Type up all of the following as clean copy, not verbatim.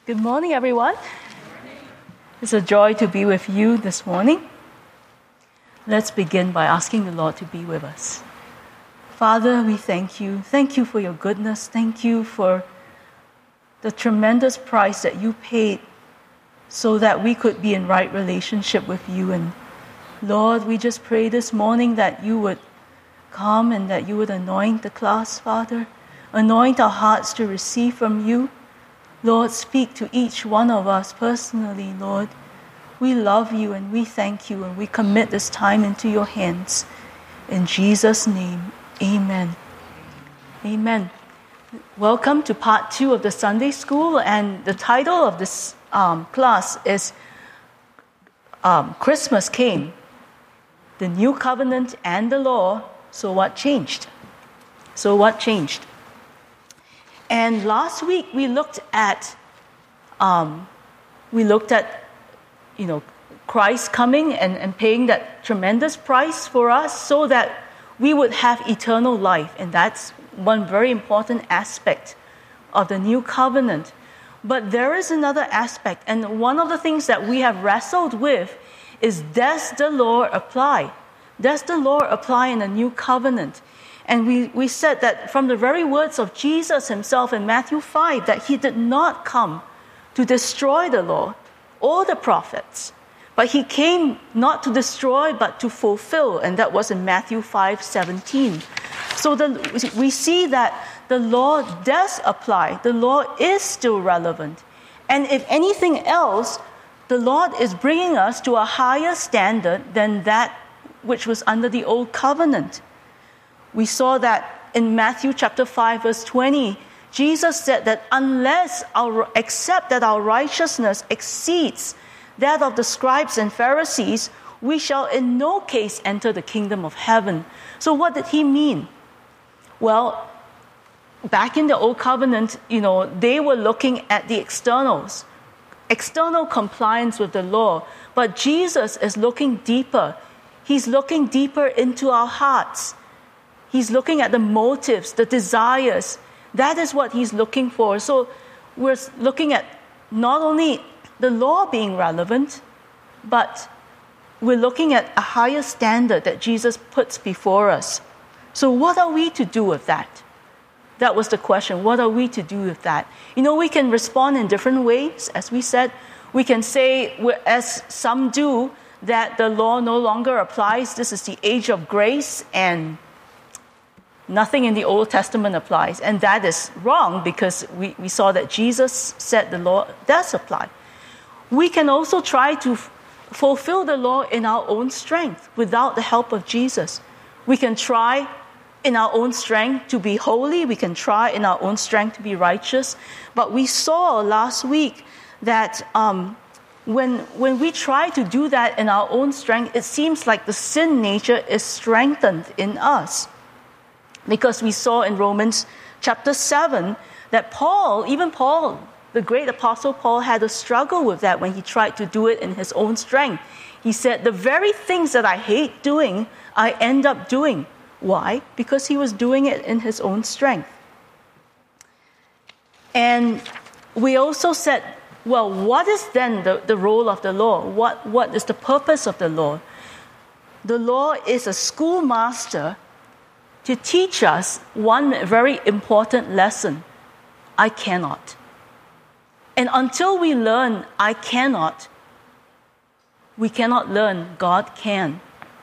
Good morning, everyone. It's a joy to be with you this morning. Let's begin by asking the Lord to be with us. Father, we thank you. Thank you for your goodness. Thank you for the tremendous price that you paid so that we could be in right relationship with you. And Lord, we just pray this morning that you would come and that you would anoint the class, Father. Anoint our hearts to receive from you. Lord, speak to each one of us personally, Lord. We love you and we thank you and we commit this time into your hands. In Jesus' name, amen. Amen. Welcome to part 2 of the Sunday School, and the title of this class is Christmas Came, the New Covenant and the Law, so what changed? So what changed? And last week we looked at Christ coming and paying that tremendous price for us so that we would have eternal life, and that's one very important aspect of the new covenant. But there is another aspect, and one of the things that we have wrestled with is, does the law apply? Does the law apply in the new covenant? And we said that from the very words of Jesus himself in Matthew 5, that he did not come to destroy the law or the prophets, but he came not to destroy but to fulfill, and that was in Matthew 5:17. So we see that the law does apply. The law is still relevant. And if anything else, the Lord is bringing us to a higher standard than that which was under the old covenant. We saw that in Matthew chapter 5, verse 20, Jesus said that except that our righteousness exceeds that of the scribes and Pharisees, we shall in no case enter the kingdom of heaven. So what did he mean? Well, back in the old covenant, they were looking at the external compliance with the law. But Jesus is looking deeper. He's looking deeper into our hearts. He's looking at the motives, the desires. That is what he's looking for. So we're looking at not only the law being relevant, but we're looking at a higher standard that Jesus puts before us. So what are we to do with that? That was the question. What are we to do with that? We can respond in different ways. As we said, we can say, as some do, that the law no longer applies. This is the age of grace, and nothing in the Old Testament applies. And that is wrong, because we saw that Jesus said the law does apply. We can also try to fulfill the law in our own strength without the help of Jesus. We can try in our own strength to be holy. We can try in our own strength to be righteous. But we saw last week that when we try to do that in our own strength, it seems like the sin nature is strengthened in us. Because we saw in Romans chapter 7 that even Paul, the great apostle Paul, had a struggle with that when he tried to do it in his own strength. He said, the very things that I hate doing, I end up doing. Why? Because he was doing it in his own strength. And we also said, well, what is then the role of the law? What is the purpose of the law? The law is a schoolmaster to teach us one very important lesson: I cannot. And until we learn I cannot, we cannot learn God can.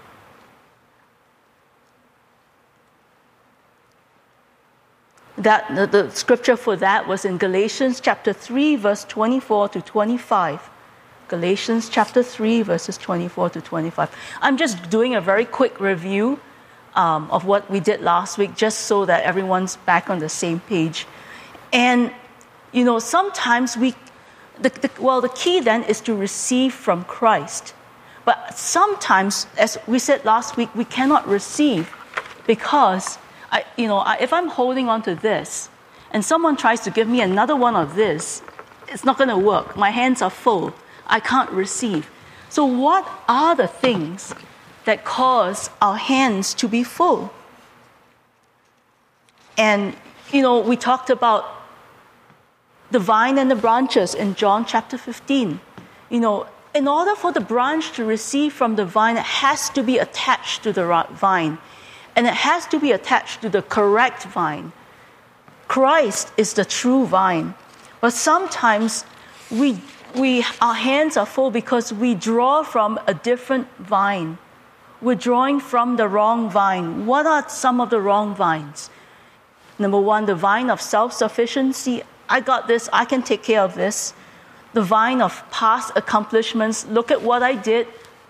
The scripture for that was in Galatians chapter 3, verse 24 to 25. Galatians chapter 3, verses 24 to 25. I'm just doing a very quick review of what we did last week, just so that everyone's back on the same page. And, sometimes the key then is to receive from Christ. But sometimes, as we said last week, we cannot receive because, if I'm holding on to this and someone tries to give me another one of this, it's not going to work. My hands are full. I can't receive. So what are the things that cause our hands to be full? And, we talked about the vine and the branches in John chapter 15. In order for the branch to receive from the vine, it has to be attached to the vine. And it has to be attached to the correct vine. Christ is the true vine. But sometimes our hands are full because we draw from a different vine. We're drawing from the wrong vine. What are some of the wrong vines? Number one, the vine of self-sufficiency. I got this, I can take care of this. The vine of past accomplishments. Look at what I did.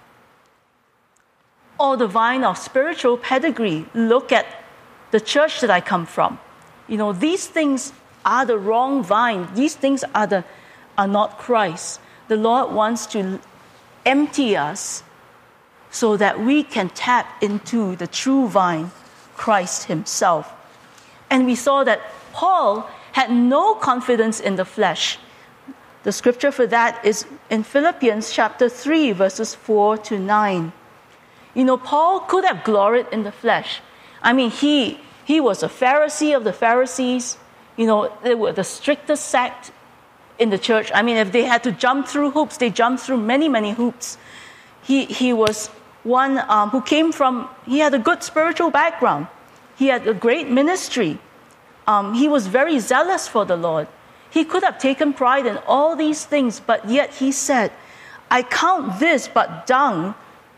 Or the vine of spiritual pedigree. Look at the church that I come from. These things are the wrong vine. These things are not Christ. The Lord wants to empty us so that we can tap into the true vine, Christ himself. And we saw that Paul had no confidence in the flesh. The scripture for that is in Philippians chapter 3, verses 4 to 9. Paul could have gloried in the flesh. I mean, he was a Pharisee of the Pharisees. They were the strictest sect in the church. I mean, if they had to jump through hoops, they jumped through many, many hoops. He was one who he had a good spiritual background. He had a great ministry. He was very zealous for the Lord. He could have taken pride in all these things, but yet he said, I count this but dung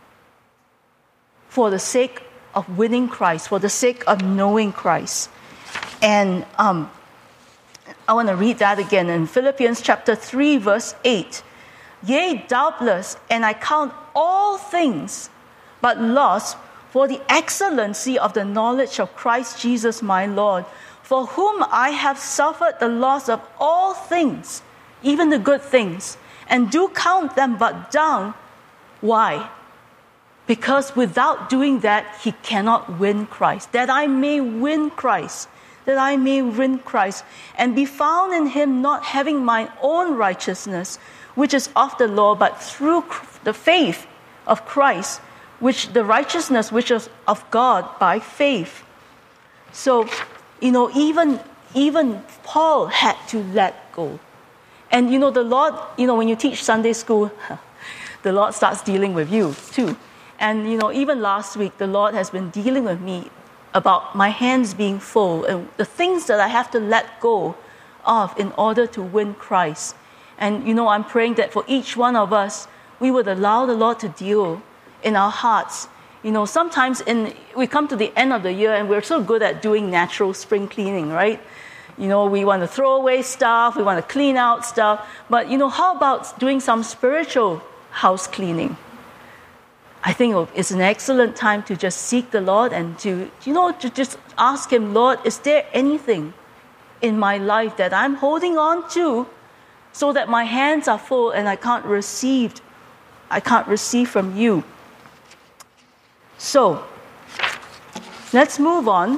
for the sake of winning Christ, for the sake of knowing Christ. And I want to read that again in Philippians chapter 3, verse 8. Yea, doubtless, and I count all things but loss for the excellency of the knowledge of Christ Jesus my Lord, for whom I have suffered the loss of all things, even the good things, and do count them but dung. Why? Because without doing that, he cannot win Christ. That I may win Christ. That I may win Christ. And be found in him, not having mine own righteousness, which is of the law, but through the faith of Christ, which the righteousness which is of God by faith. So, even Paul had to let go. And the Lord, when you teach Sunday school, the Lord starts dealing with you too. And even last week, the Lord has been dealing with me about my hands being full and the things that I have to let go of in order to win Christ. And I'm praying that for each one of us, we would allow the Lord to deal in our hearts. Sometimes we come to the end of the year and we're so good at doing natural spring cleaning, right? We want to throw away stuff, we want to clean out stuff. But how about doing some spiritual house cleaning? I think it's an excellent time to just seek the Lord and to just ask him, Lord, is there anything in my life that I'm holding on to so that my hands are full and I can't receive from you? So, let's move on.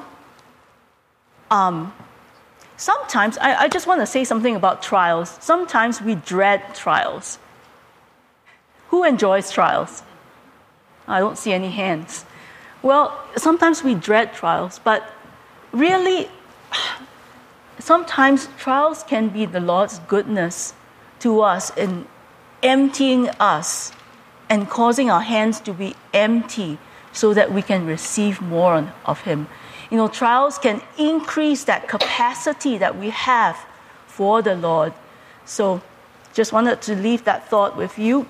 Sometimes, I just want to say something about trials. Sometimes we dread trials. Who enjoys trials? I don't see any hands. Well, sometimes we dread trials, but really, sometimes trials can be the Lord's goodness to us in emptying us and causing our hands to be empty so that we can receive more of him. Trials can increase that capacity that we have for the Lord. So just wanted to leave that thought with you.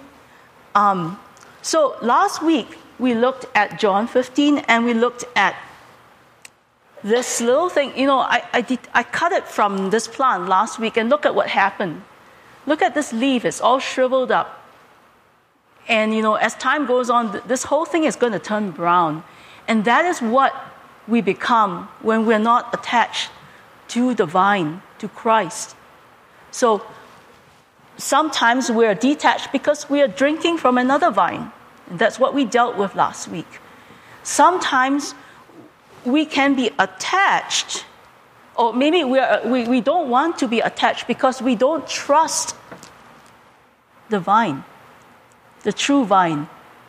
So last week, we looked at John 15, and we looked at this little thing. I cut it from this plant last week, and look at what happened. Look at this leaf. It's all shriveled up. And, as time goes on, this whole thing is going to turn brown. And that is what we become when we're not attached to the vine, to Christ. So sometimes we're detached because we are drinking from another vine. And that's what we dealt with last week. Sometimes we can be attached, or maybe we don't want to be attached because we don't trust the vine, the true vine.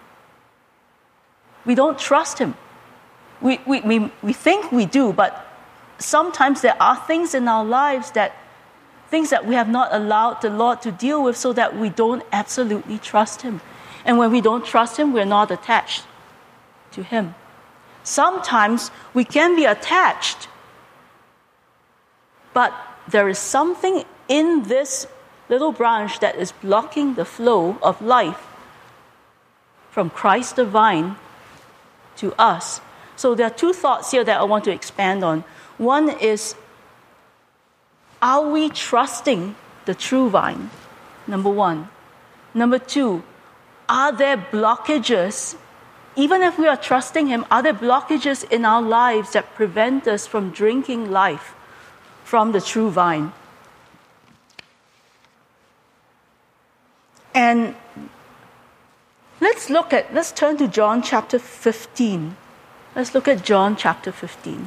We don't trust him. We think we do, but sometimes there are things in our lives that things that we have not allowed the Lord to deal with so that we don't absolutely trust Him. And when we don't trust Him, we're not attached to Him. Sometimes we can be attached, but there is something in this little branch that is blocking the flow of life from Christ the vine to us. So there are two thoughts here that I want to expand on. One is, are we trusting the true vine? Number one. Number two, are there blockages, even if we are trusting Him, are there blockages in our lives that prevent us from drinking life from the true vine? And let's turn to John chapter 15. Let's look at John chapter 15.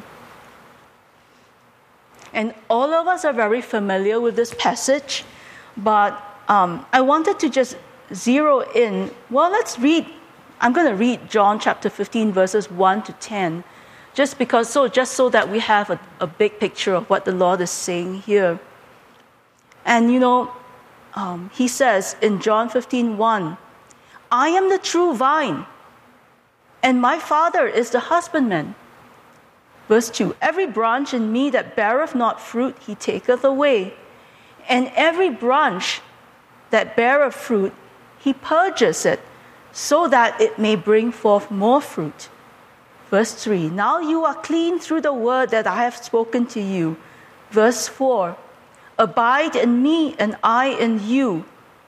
And all of us are very familiar with this passage, but I wanted to just zero in. Well, I'm going to read John chapter 15, verses 1 to 10, just so that we have a big picture of what the Lord is saying here. And He says in John 15:1, I am the true vine, and my Father is the husbandman. Verse 2, every branch in me that beareth not fruit, He taketh away. And every branch that beareth fruit, He purges it, so that it may bring forth more fruit. Verse 3, now you are clean through the word that I have spoken to you. Verse 4, abide in me and I in you.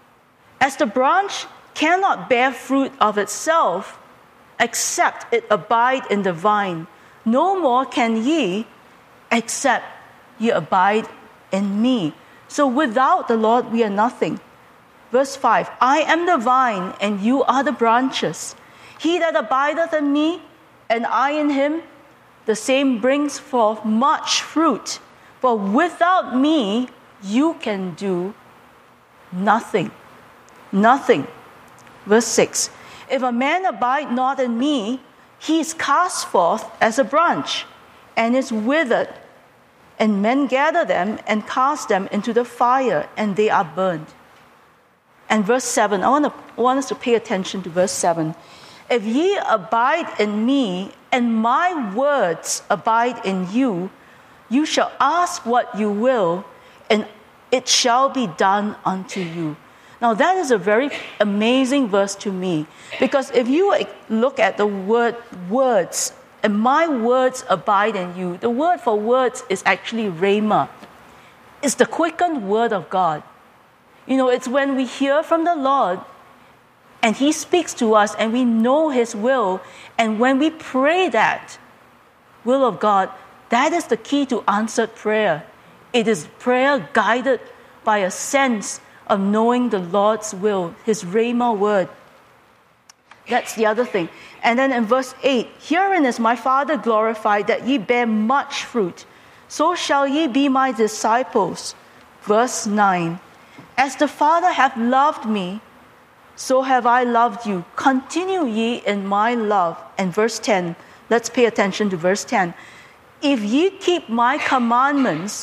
As the branch cannot bear fruit of itself, except it abide in the vine, no more can ye, except ye abide in me. So without the Lord, we are nothing. Verse 5, I am the vine, and you are the branches. He that abideth in me, and I in him, the same brings forth much fruit. For without me, you can do nothing. Nothing. Verse 6, if a man abide not in me, he is cast forth as a branch, and is withered, and men gather them and cast them into the fire, and they are burned. And verse 7, I want us to pay attention to verse 7. If ye abide in me, and my words abide in you, you shall ask what you will, and it shall be done unto you. Now that is a very amazing verse to me, because if you look at the word words, and my words abide in you, the word for words is actually rhema. It's the quickened word of God. It's when we hear from the Lord and He speaks to us and we know His will, and when we pray that will of God, that is the key to answered prayer. It is prayer guided by a sense of knowing the Lord's will, His rhema word. That's the other thing. And then in verse 8, herein is my Father glorified, that ye bear much fruit. So shall ye be my disciples. Verse 9, as the Father hath loved me, so have I loved you. Continue ye in my love. And verse 10, let's pay attention to verse 10. If ye keep my commandments,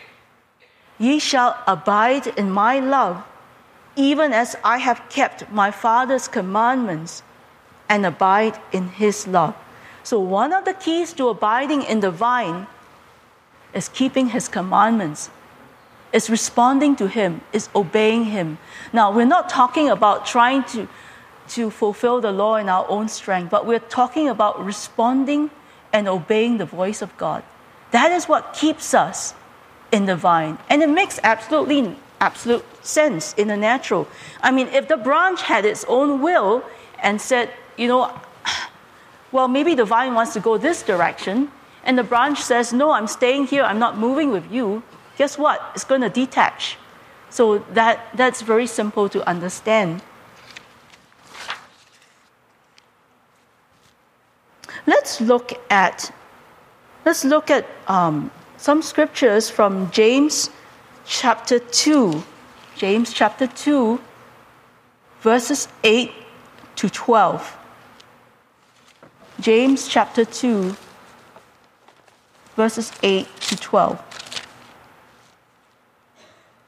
ye shall abide in my love, even as I have kept my Father's commandments and abide in His love. So one of the keys to abiding in the vine is keeping His commandments. It's responding to Him, it's obeying Him. Now, we're not talking about trying to fulfill the law in our own strength, but we're talking about responding and obeying the voice of God. That is what keeps us in the vine. And it makes absolute sense in the natural. I mean, if the branch had its own will and said, well, maybe the vine wants to go this direction, and the branch says, no, I'm staying here, I'm not moving with you, guess what? It's going to detach. So that's very simple to understand. Let's look at some scriptures from James chapter 2. James chapter 2, verses 8 to 12. James chapter 2, verses 8 to 12.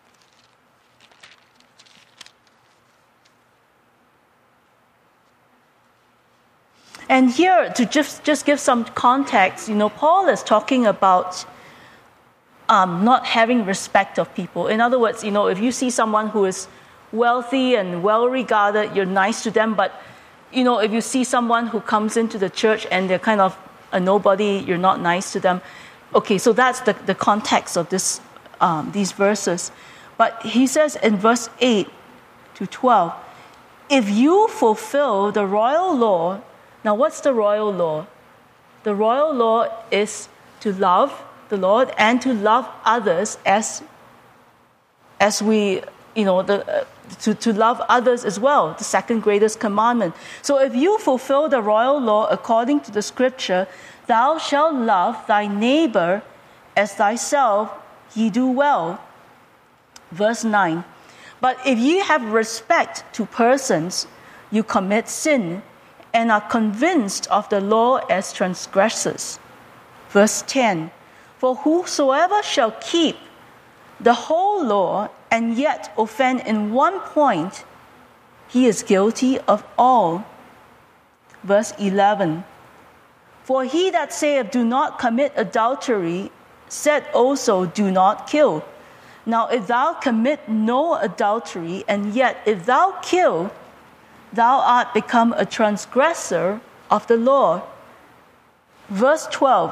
And here, to just give some context, Paul is talking about not having respect of people. In other words, if you see someone who is wealthy and well-regarded, you're nice to them. But, if you see someone who comes into the church and they're kind of a nobody, you're not nice to them. Okay, so that's the context of these verses. But he says in verse 8 to 12, if you fulfill the royal law. Now, what's the royal law? The royal law is to love the Lord and to love others as we, to love others as well, the second greatest commandment. So if you fulfill the royal law according to the scripture, thou shalt love thy neighbor as thyself, ye do well. Verse 9, but if ye have respect to persons, you commit sin, and are convinced of the law as transgressors. Verse 10, for whosoever shall keep the whole law and yet offend in one point, he is guilty of all. Verse 11, for he that saith, do not commit adultery, said also, do not kill. Now if thou commit no adultery, and yet if thou kill, thou art become a transgressor of the law. Verse 12.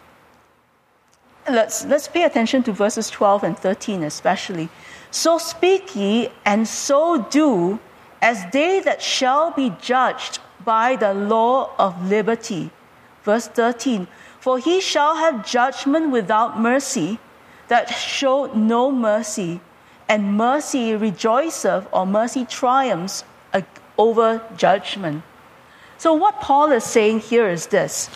Let's pay attention to verses 12 and 13 especially. So speak ye, and so do, as they that shall be judged by the law of liberty. Verse 13. For he shall have judgment without mercy, that show no mercy, and mercy rejoiceth, or mercy triumphs over judgment. So what Paul is saying here is this.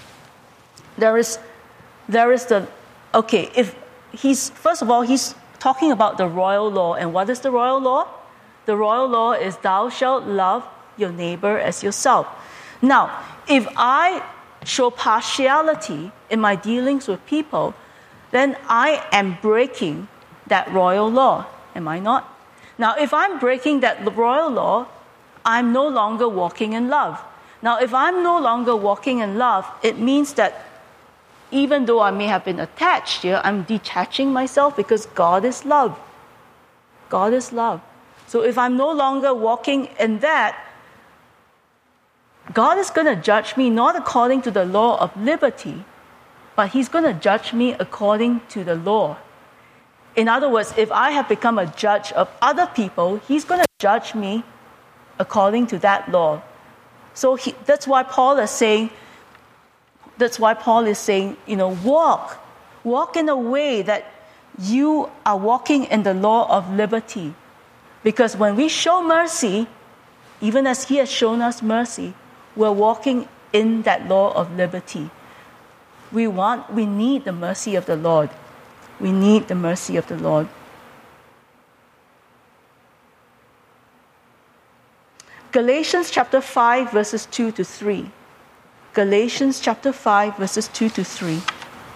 First of all, he's talking about the royal law. And what is the royal law? The royal law is thou shalt love your neighbor as yourself. Now, if I show partiality in my dealings with people, then I am breaking that royal law. Am I not? Now, if I'm breaking that royal law, I'm no longer walking in love. Now, if I'm no longer walking in love, it means that even though I may have been attached here, I'm detaching myself because God is love. God is love. So if I'm no longer walking in that, God is going to judge me not according to the law of liberty, but He's going to judge me according to the law. In other words, if I have become a judge of other people, He's going to judge me according to that law. So that's why Paul is saying, walk in a way that you are walking in the law of liberty. Because when we show mercy, even as He has shown us mercy, we're walking in that law of liberty. We need the mercy of the Lord. We need the mercy of the Lord. Galatians chapter 5, verses 2 to 3. Galatians chapter 5, verses 2 to 3.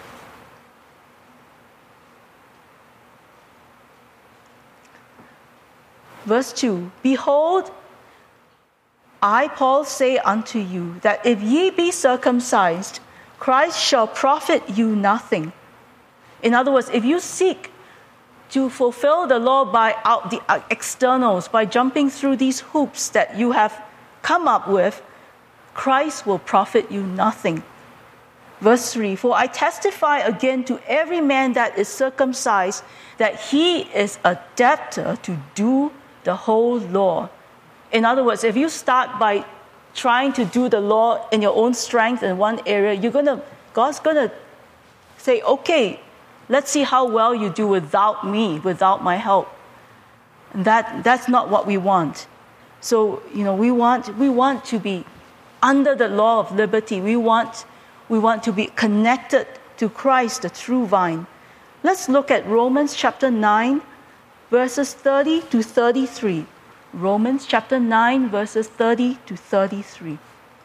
Verse 2, behold, I, Paul, say unto you, that if ye be circumcised, Christ shall profit you nothing. In other words, if you seek to fulfill the law by the externals, by jumping through these hoops that you have come up with, Christ will profit you nothing. Verse 3, for I testify again to every man that is circumcised, that he is a debtor to do the whole law. In other words, if you start by trying to do the law in your own strength in one area, God's gonna say, okay, let's see how well you do without me, without my help. And that's not what we want. So, we want to be under the law of liberty. We want to be connected to Christ, the true vine. Let's look at Romans chapter 9, verses 30 to 33. Romans chapter 9, verses 30 to 33.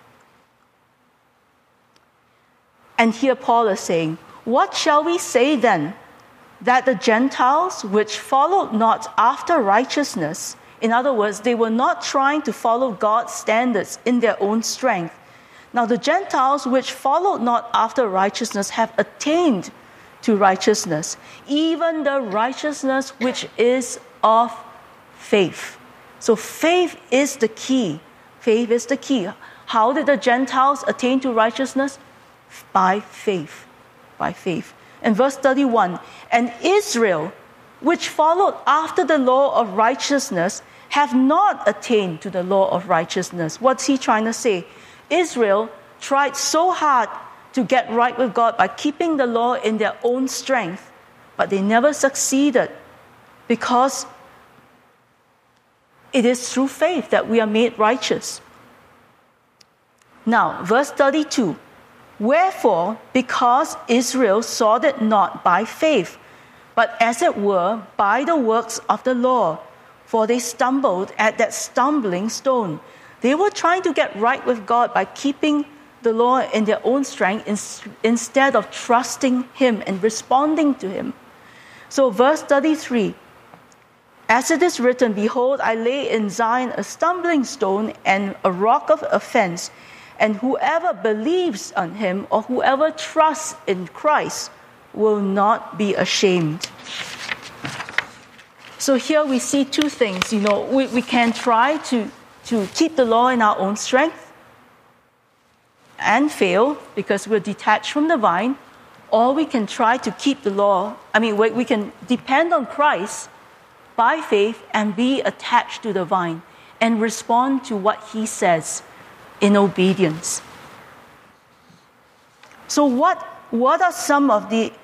And here Paul is saying, what shall we say then? That the Gentiles, which followed not after righteousness, in other words, they were not trying to follow God's standards in their own strength, Now the Gentiles which followed not after righteousness have attained to righteousness, even the righteousness which is of faith. So faith is the key. Faith is the key. How did the Gentiles attain to righteousness? By faith. By faith. And verse 31, and Israel, which followed after the law of righteousness, have not attained to the law of righteousness. What's he trying to say? Israel tried so hard to get right with God by keeping the law in their own strength, but they never succeeded, because it is through faith that we are made righteous. Now, verse 32, wherefore, because Israel sought it not by faith, but as it were by the works of the law, for they stumbled at that stumbling stone. They were trying to get right with God by keeping the law in their own strength instead of trusting Him and responding to Him. So verse 33, as it is written, behold, I lay in Zion a stumbling stone and a rock of offense, and whoever believes on Him or whoever trusts in Christ will not be ashamed. So here we see two things. We can try to keep the law in our own strength and fail because we're detached from the vine, or we can try to keep the law. We can depend on Christ by faith and be attached to the vine and respond to what He says in obedience. So what are some of the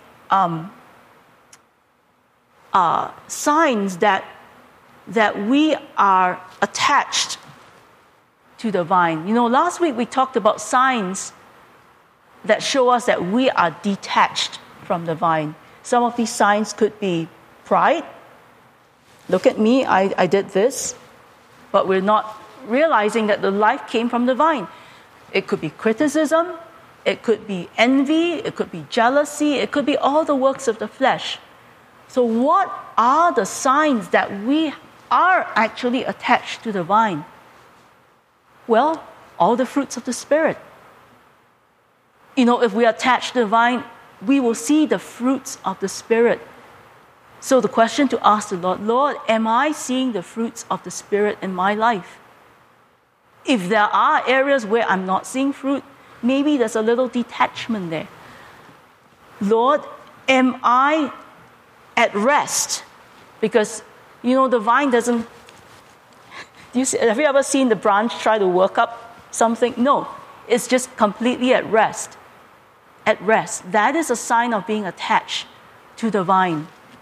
signs that we are attached to the vine? Last week we talked about signs that show us that we are detached from the vine. Some of these signs could be pride. Look at me, I did this. But we're not realizing that the life came from the vine. It could be criticism. It could be envy. It could be jealousy. It could be all the works of the flesh. So what are the signs that we are actually attached to the vine? Well, all the fruits of the Spirit. If we are attached to the vine, we will see the fruits of the Spirit. So the question to ask the Lord, am I seeing the fruits of the Spirit in my life? If there are areas where I'm not seeing fruit, maybe there's a little detachment there. Lord, am I at rest? Because, the vine doesn't... Have you ever seen the branch try to work up something? No, it's just completely at rest. At rest. That is a sign of being attached to the vine.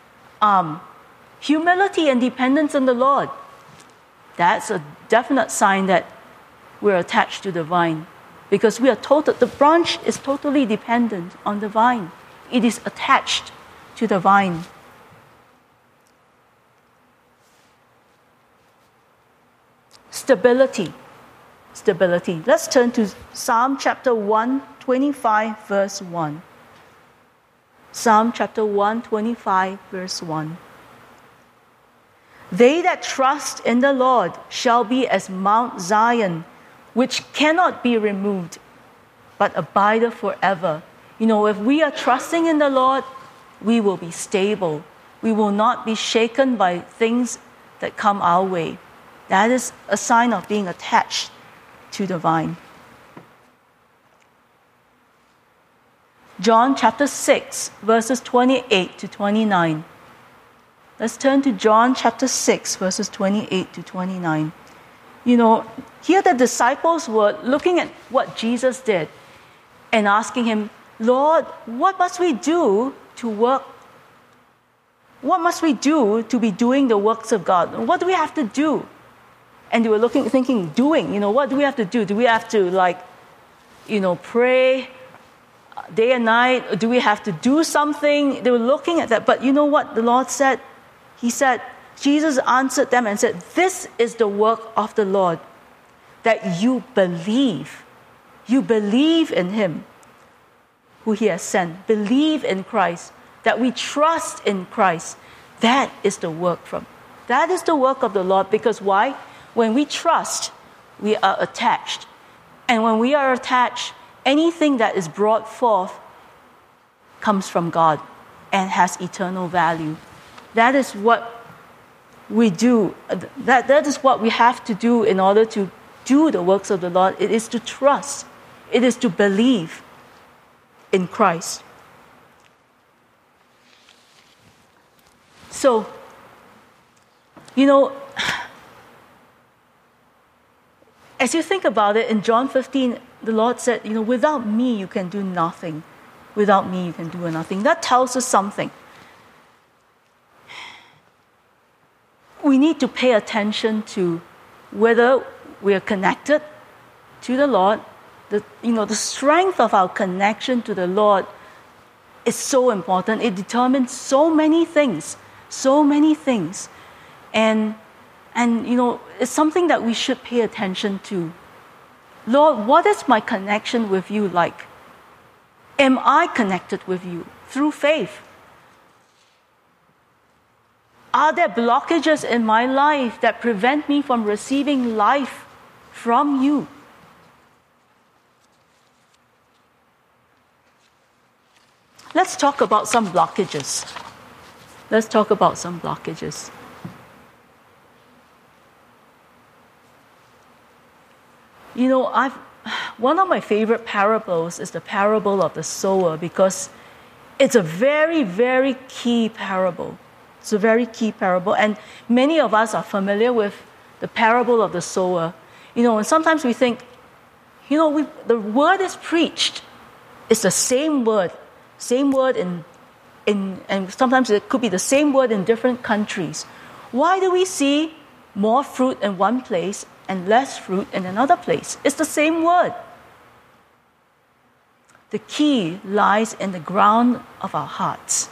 Humility and dependence on the Lord. That's a definite sign that we're attached to the vine, because the branch is totally dependent on the vine. It is attached to the vine. Stability. Let's turn to Psalm chapter 125, verse 1. Psalm chapter 125, verse 1. They that trust in the Lord shall be as Mount Zion, which cannot be removed, but abideth forever. If we are trusting in the Lord, we will be stable. We will not be shaken by things that come our way. That is a sign of being attached to the vine. John chapter 6, verses 28 to 29. Let's turn to John chapter 6, verses 28 to 29. Here the disciples were looking at what Jesus did and asking Him, Lord, what must we do to work? What must we do to be doing the works of God? What do we have to do? And they were thinking, what do we have to do? Do we have to pray day and night? Or do we have to do something? They were looking at that. But you know what the Lord said? Jesus answered them and said, this is the work of the Lord, that you believe. You believe in Him who He has sent. Believe in Christ, that we trust in Christ. That is the work of the Lord. Because why? When we trust, we are attached. And when we are attached, anything that is brought forth comes from God and has eternal value. That is what we do. That is what we have to do in order to do the works of the Lord. It is to trust. It is to believe in Christ. So, as you think about it, in John 15, the Lord said, without me you can do nothing. Without me you can do nothing. That tells us something. We need to pay attention to whether we are connected to the Lord. The strength of our connection to the Lord is so important. It determines so many things. And it's something that we should pay attention to. Lord, what is my connection with you like? Am I connected with you through faith? Are there blockages in my life that prevent me from receiving life from you? Let's talk about some blockages. One of my favorite parables is the parable of the sower, because it's a very, very key parable. It's a very key parable, and many of us are familiar with the parable of the sower. And sometimes we think, the word is preached. It's the same word in and sometimes it could be the same word in different countries. Why do we see more fruit in one place and less fruit in another place? It's the same word. The key lies in the ground of our hearts.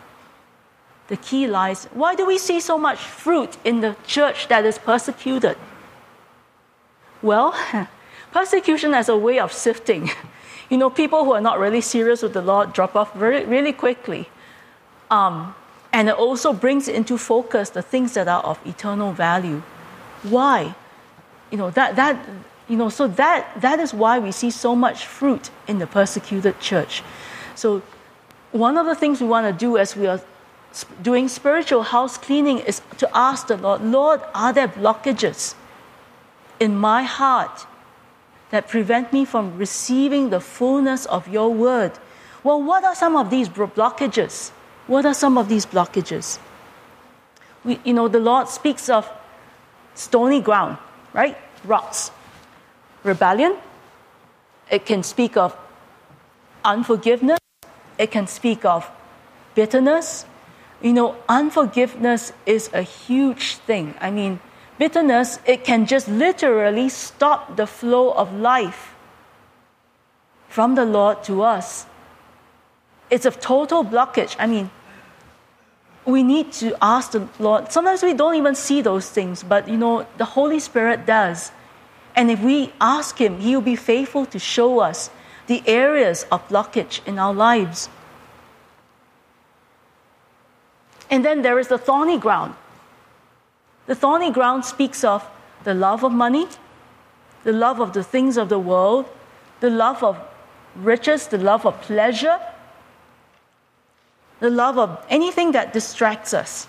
Why do we see so much fruit in the church that is persecuted? Well, persecution as a way of sifting. People who are not really serious with the Lord drop off really quickly. And it also brings into focus the things that are of eternal value. Why? That is why we see so much fruit in the persecuted church. So one of the things we want to do as we are doing spiritual house cleaning is to ask the Lord, are there blockages in my heart that prevent me from receiving the fullness of your word? Well, what are some of these blockages? The Lord speaks of stony ground, right? Rocks. Rebellion. It can speak of unforgiveness. It can speak of bitterness. Unforgiveness is a huge thing. Bitterness, it can just literally stop the flow of life from the Lord to us. It's a total blockage. We need to ask the Lord. Sometimes we don't even see those things, but the Holy Spirit does. And if we ask Him, He will be faithful to show us the areas of blockage in our lives. And then there is the thorny ground. The thorny ground speaks of the love of money, the love of the things of the world, the love of riches, the love of pleasure, the love of anything that distracts us.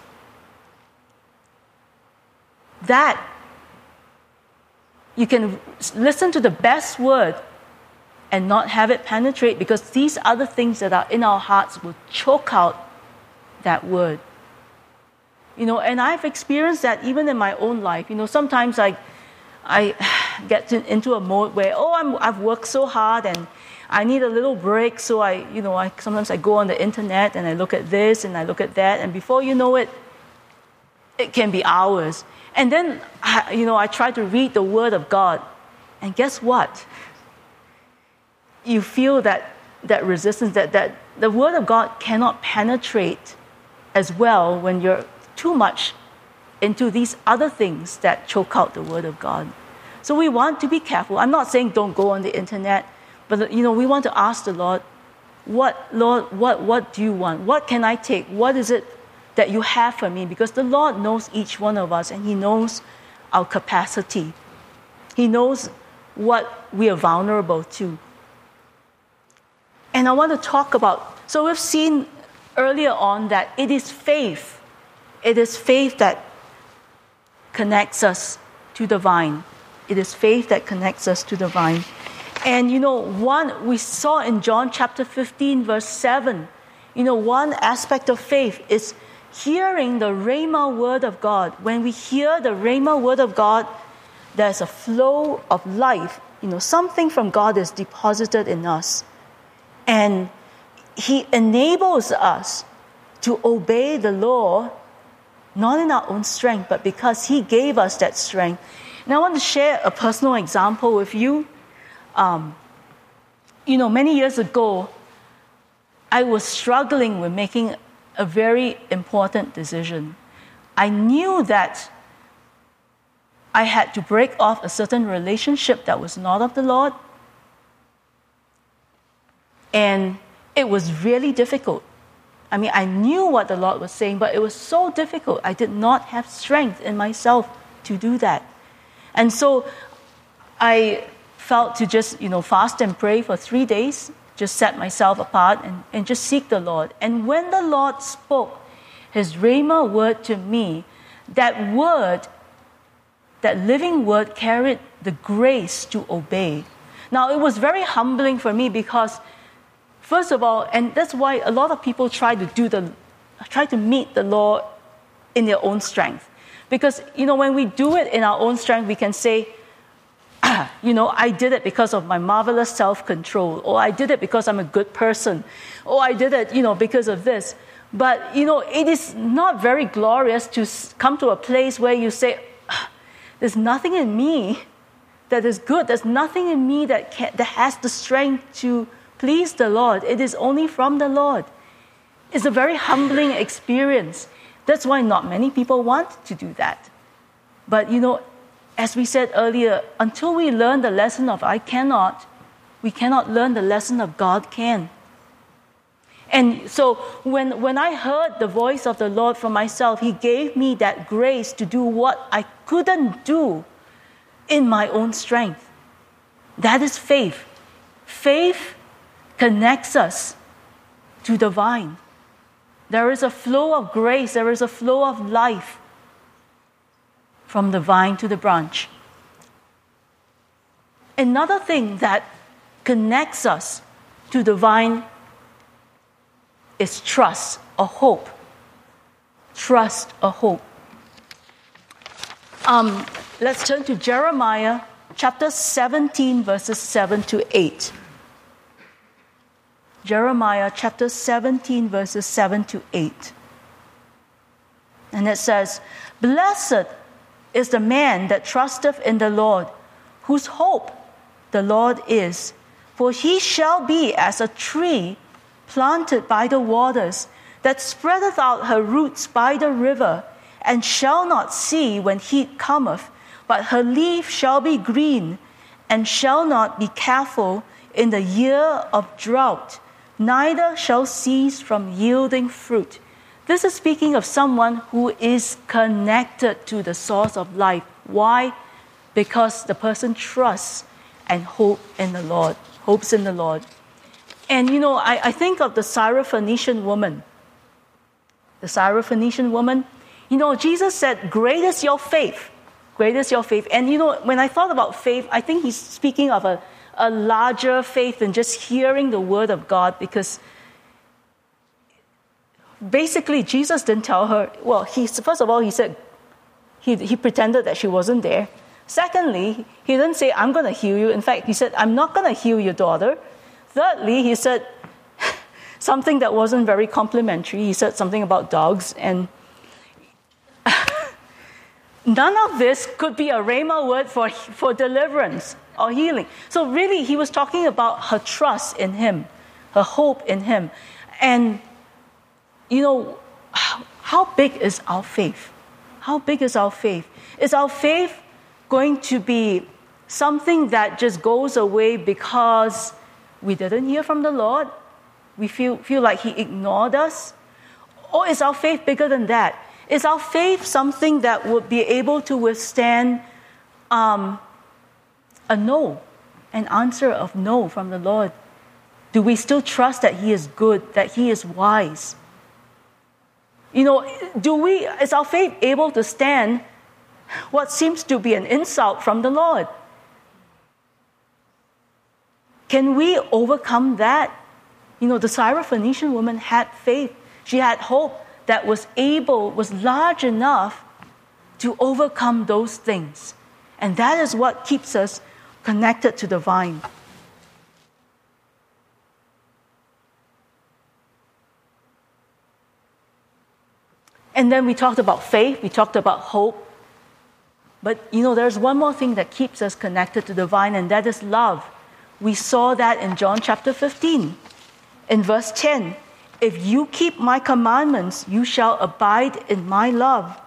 That you can listen to the best word and not have it penetrate, because these other things that are in our hearts will choke out that word. And I've experienced that even in my own life. Sometimes I get into a mode where, I've worked so hard and I need a little break. So sometimes I go on the internet and I look at this and I look at that, and before you know it, it can be hours. And then I try to read the Word of God, and guess what? You feel that resistance, that the Word of God cannot penetrate as well when you're too much into these other things that choke out the Word of God. So we want to be careful. I'm not saying don't go on the internet, but we want to ask the Lord, what do you want? What can I take? What is it that you have for me? Because the Lord knows each one of us, and He knows our capacity. He knows what we are vulnerable to. And I want to talk about, so we've seen earlier on that it is faith. It is faith that connects us to the vine. It is faith that connects us to the vine. And one we saw in John chapter 15, verse 7, one aspect of faith is hearing the Rhema word of God. When we hear the Rhema word of God, there's a flow of life. Something from God is deposited in us. And He enables us to obey the law, not in our own strength, but because He gave us that strength. And I want to share a personal example with you. Many years ago, I was struggling with making a very important decision. I knew that I had to break off a certain relationship that was not of the Lord. And it was really difficult. I knew what the Lord was saying, but it was so difficult. I did not have strength in myself to do that. And so I felt to just, fast and pray for 3 days, just set myself apart and just seek the Lord. And when the Lord spoke His Rhema word to me, that word, that living word carried the grace to obey. Now, it was very humbling for me because, first of all, and that's why a lot of people try to meet the Lord in their own strength. Because, when we do it in our own strength, we can say, I did it because of my marvelous self-control, or I did it because I'm a good person, or I did it, because of this. But, it is not very glorious to come to a place where you say, there's nothing in me that is good. There's nothing in me that has the strength to please the Lord. It is only from the Lord. It's a very humbling experience. That's why not many people want to do that. But, as we said earlier, until we learn the lesson of I cannot, we cannot learn the lesson of God can. And so when I heard the voice of the Lord for myself, He gave me that grace to do what I couldn't do in my own strength. That is faith. Faith connects us to the vine. There is a flow of grace, there is a flow of life from the vine to the branch. Another thing that connects us to the vine is trust or hope. Trust or hope. Let's turn to Jeremiah chapter 17, verses 7 to 8. Jeremiah chapter 17, verses 7 to 8. And it says, "Blessed is the man that trusteth in the Lord, whose hope the Lord is. For he shall be as a tree planted by the waters, that spreadeth out her roots by the river, and shall not see when heat cometh, but her leaf shall be green, and shall not be careful in the year of drought, neither shall cease from yielding fruit." This is speaking of someone who is connected to the source of life. Why? Because the person trusts and hopes in the Lord. And I think of the Syrophoenician woman. The Syrophoenician woman, Jesus said, "Great is your faith. Great is your faith." And when I thought about faith, I think He's speaking of a larger faith than just hearing the word of God, because basically Jesus didn't tell her, first of all, He said, he pretended that she wasn't there. Secondly, He didn't say, "I'm going to heal you." In fact, He said, "I'm not going to heal your daughter." Thirdly, He said something that wasn't very complimentary. He said something about dogs, and none of this could be a Rhema word for deliverance or healing. So really, He was talking about her trust in Him, her hope in Him. And, how big is our faith? How big is our faith? Is our faith going to be something that just goes away because we didn't hear from the Lord? We feel like He ignored us? Or is our faith bigger than that? Is our faith something that would be able to withstand a no? an answer of no from the Lord? Do we still trust that He is good, that He is wise? Is our faith able to stand what seems to be an insult from the Lord? Can we overcome that? The Syrophoenician woman had faith. She had hope that was large enough to overcome those things. And that is what keeps us connected to the vine. And then we talked about faith, we talked about hope. But there's one more thing that keeps us connected to the vine, and that is love. We saw that in John chapter 15. In verse 10, if you keep my commandments, you shall abide in my love.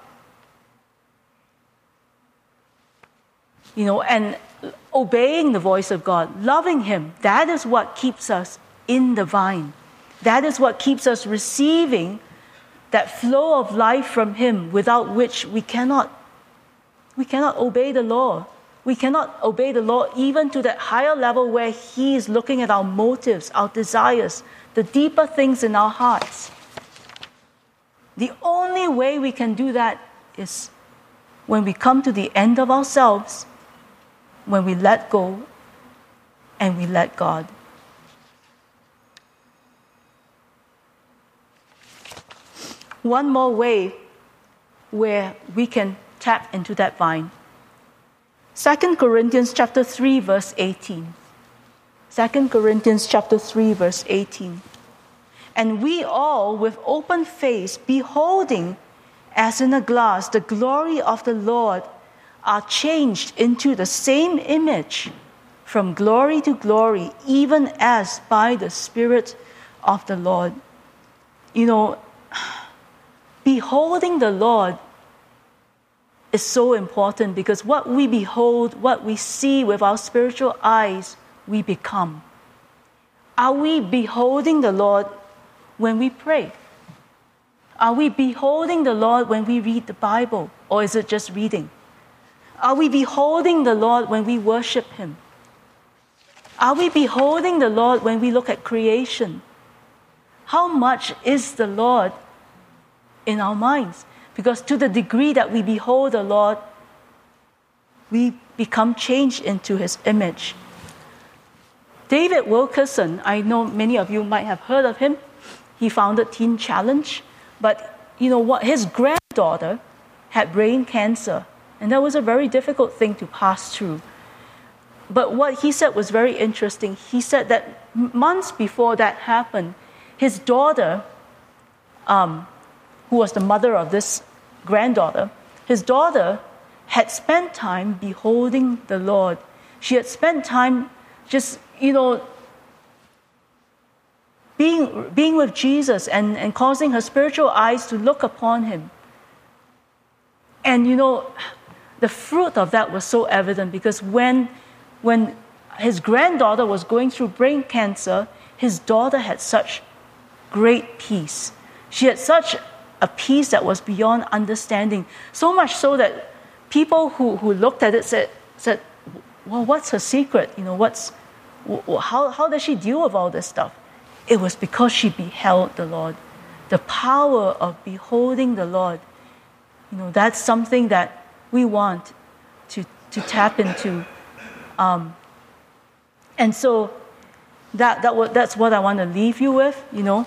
And obeying the voice of God, loving Him, that is what keeps us in the vine. That is what keeps us receiving that flow of life from Him, without which we cannot obey the law. We cannot obey the law even to that higher level where He is looking at our motives, our desires, the deeper things in our hearts. The only way we can do that is when we come to the end of ourselves, when we let go and we let God. One more way where we can tap into that vine. 2 Corinthians chapter 3, verse 18. 2 Corinthians chapter 3, verse 18. And we all, with open face, beholding as in a glass the glory of the Lord, are changed into the same image from glory to glory, even as by the Spirit of the Lord. Beholding the Lord is so important, because what we behold, what we see with our spiritual eyes, we become. Are we beholding the Lord when we pray? Are we beholding the Lord when we read the Bible, or is it just reading? Are we beholding the Lord when we worship Him? Are we beholding the Lord when we look at creation? How much is the Lord in our minds? Because to the degree that we behold the Lord, we become changed into His image. David Wilkerson, I know many of you might have heard of him. He founded Teen Challenge. But his granddaughter had brain cancer, and that was a very difficult thing to pass through. But what he said was very interesting. He said that months before that happened, his daughter, who was the mother of this granddaughter, his daughter had spent time beholding the Lord. She had spent time just, being with Jesus and causing her spiritual eyes to look upon Him. And, the fruit of that was so evident, because when his granddaughter was going through brain cancer, his daughter had such great peace. She had such a peace that was beyond understanding. So much so that people who looked at it said, well, what's her secret? How does she deal with all this stuff? It was because she beheld the Lord. The power of beholding the Lord. That's something that we want to tap into. And so that's what I want to leave you with.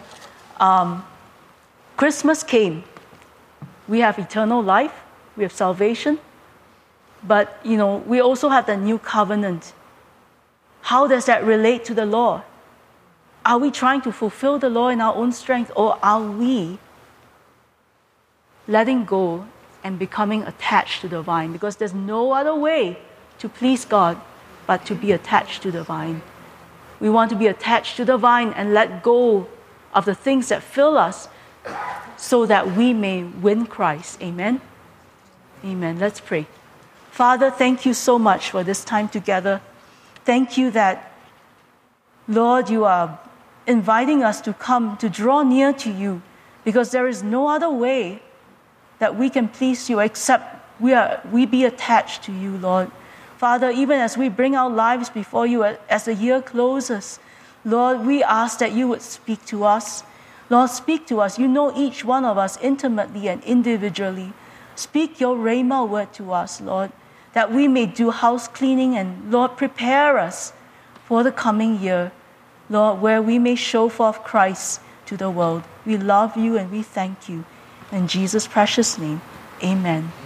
Christmas came. We have eternal life. We have salvation. But, we also have the new covenant. How does that relate to the law? Are we trying to fulfill the law in our own strength, or are we letting go and becoming attached to the vine? Because there's no other way to please God but to be attached to the vine. We want to be attached to the vine and let go of the things that fill us so that we may win Christ. Amen? Amen. Let's pray. Father, thank you so much for this time together. Thank you that, Lord, you are inviting us to come, to draw near to you, because there is no other way that we can please you except we be attached to you, Lord. Father, even as we bring our lives before you as the year closes, Lord, we ask that you would speak to us. Lord, speak to us. You know each one of us intimately and individually. Speak your Rhema word to us, Lord, that we may do house cleaning and, Lord, prepare us for the coming year, Lord, where we may show forth Christ to the world. We love you and we thank you. In Jesus' precious name, amen.